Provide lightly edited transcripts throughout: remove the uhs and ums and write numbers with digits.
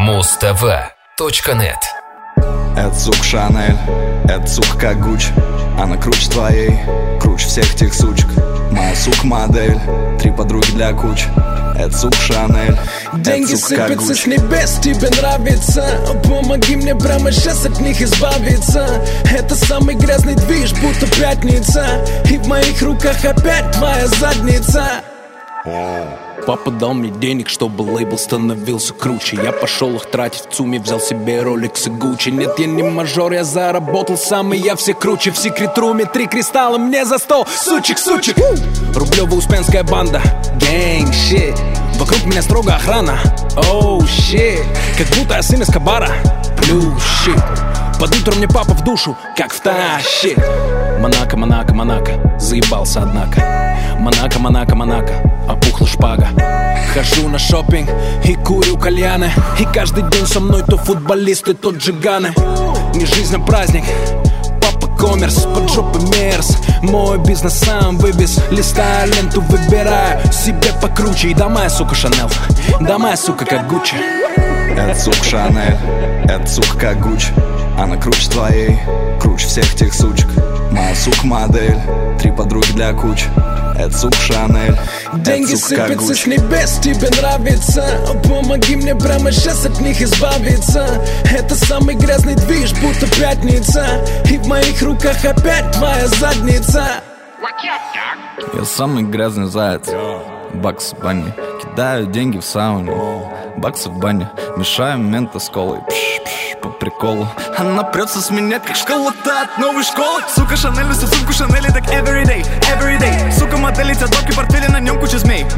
Muztv.net. Это сука Шанель, это сука как Гуччи. Она круче твоей, круче всех тех сучек. Моя сука модель, 3 подруги для кучи. Это сука Шанель, деньги это сука как сыпятся Гуччи. с небес, тебе нравится. Помоги мне прямо сейчас от них избавиться. Это самый грязный движ, будто пятница. И в моих руках опять твоя задница. Папа дал мне денег, чтобы лейбл становился круче. Я пошел их тратить в ЦУМе, взял себе Rolex и Gucci. Нет, я не мажор, я заработал сам, и я все круче. В секрет-руме 3 кристалла мне за стол. Сучек. Рублево-Успенская банда, гэнг, щит. Вокруг меня строго охрана, оу, щит. Как будто я сын Эскобара, плюс, щит. Под утро мне папа в душу, как втащит. Монако, заебался однако. Монако, опухла шпага. Хожу на шопинг и курю кальяны. И каждый день со мной то футболисты, то джиганы. Не жизнь, а праздник. Папа коммерс, под жопой мерз. Мой бизнес сам вывез. Листаю ленту, выбираю себе покруче. И да моя сука Шанель, да моя сука как Гуччи. Это сука Шанель, это сука как Гуччи. Она круче твоей, круче всех тех сучек. Моя сука модель, 3 подруги для кучи. Это сука Шанель, деньги это сука как сыпятся с Гуччи. небес, тебе нравится. Помоги мне прямо сейчас от них избавиться. Это самый грязный движ, будто пятница. И в моих руках опять твоя задница. Я самый грязный заяц. Бакс в бане, кидаю деньги в сауне. Баксы в бане, мешаю мента с колой. По приколу. Она прется с меня, как школа-то от новой школы. Сука Шанель, несу сумку Шанель, так everyday. Сука модель, тетрадки, портфели, на нем куча змей.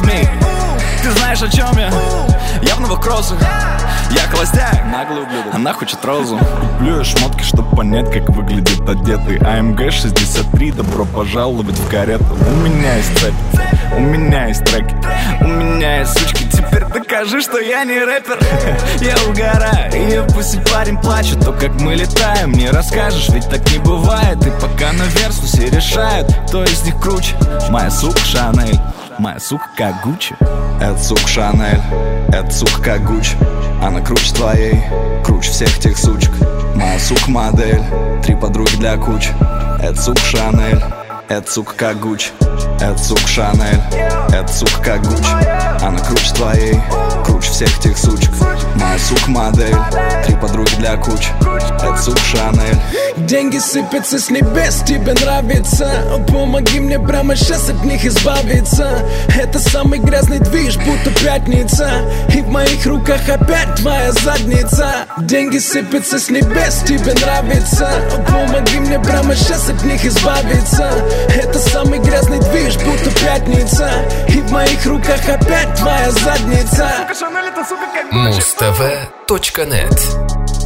Ты знаешь, о чем я? Я в новых кроссах. Я холостяк, наглый ублюдок. Она хочет розу. Куплю я шмотки, чтоб понять, как выглядит одетый. АМГ 63, добро пожаловать в карету. У меня есть цепь, у меня есть треки, у меня есть сучки. Теперь докажи, что я не рэпер. Я угораю, и пусть парень плачет. То, как мы летаем, не расскажешь, ведь так не бывает. И пока на версусе решают, кто из них круче. Моя сука Шанель, моя сука как Гуччи. Это сука Шанель, это сука как Гуччи. Она круче твоей, круче всех тех сучек. Моя сука модель, 3 подруги для кучи. Это сука Шанель, это сука как Гуччи. Это сука Шанель, это сука как Гуччи. Она круче твоей, круче всех тех сучек. Моя сука модель, 3 подруги для кучи. Это сука Шанель. Деньги сыпятся с небес, тебе нравится. Помоги мне прямо сейчас от них избавиться. Это самый грязный движ, будто пятница. И в моих руках опять твоя задница. Деньги сыпятся с небес, тебе нравится. Помоги мне прямо сейчас от них избавиться. Это самый грязный движ, будто пятница. И в моих руках опять твоя задница. Muztv.net.